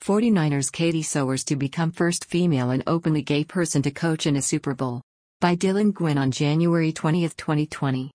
49ers Katie Sowers to become first female and openly gay person to coach in a Super Bowl. By Dylan Gwynn on January 20, 2020.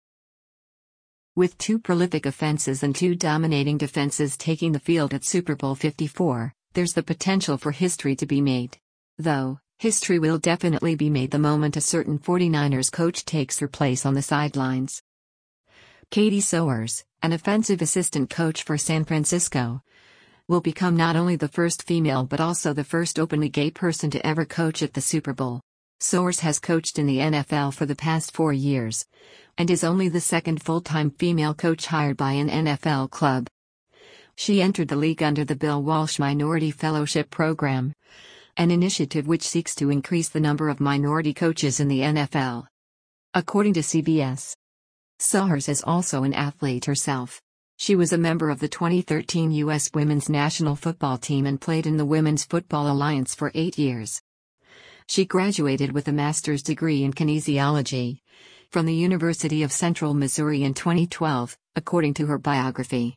With 2 prolific offenses and 2 dominating defenses taking the field at Super Bowl 54, there's the potential for history to be made. Though, history will definitely be made the moment a certain 49ers coach takes her place on the sidelines. Katie Sowers, an offensive assistant coach for San Francisco, will become not only the first female but also the first openly gay person to ever coach at the Super Bowl. Sowers has coached in the NFL for the past 4 years, and is only the second full-time female coach hired by an NFL club. She entered the league under the Bill Walsh Minority Fellowship Program, an initiative which seeks to increase the number of minority coaches in the NFL. According to CBS, Sowers is also an athlete herself. She was a member of the 2013 U.S. Women's National Football Team and played in the Women's Football Alliance for 8 years. She graduated with a master's degree in kinesiology from the University of Central Missouri in 2012, according to her biography.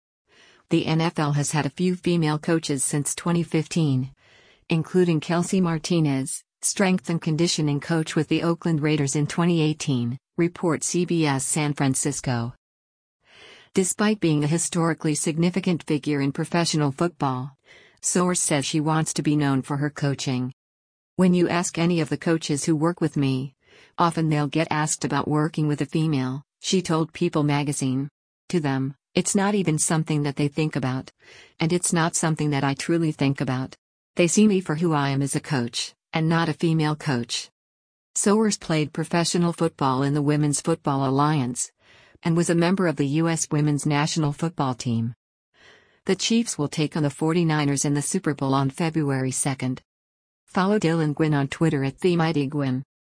The NFL has had a few female coaches since 2015, including Kelsey Martinez, strength and conditioning coach with the Oakland Raiders in 2018, reports CBS San Francisco. Despite being a historically significant figure in professional football, Sowers says she wants to be known for her coaching. When you ask any of the coaches who work with me, often they'll get asked about working with a female, she told People magazine. To them, it's not even something that they think about. And it's not something that I truly think about. They see me for who I am as a coach, and not a female coach. Sowers played professional football in the Women's Football Alliance, and was a member of the U.S. Women's National Football Team. The Chiefs will take on the 49ers in the Super Bowl on February 2. Follow Dylan Gwynn on Twitter @TheMightyGwynn.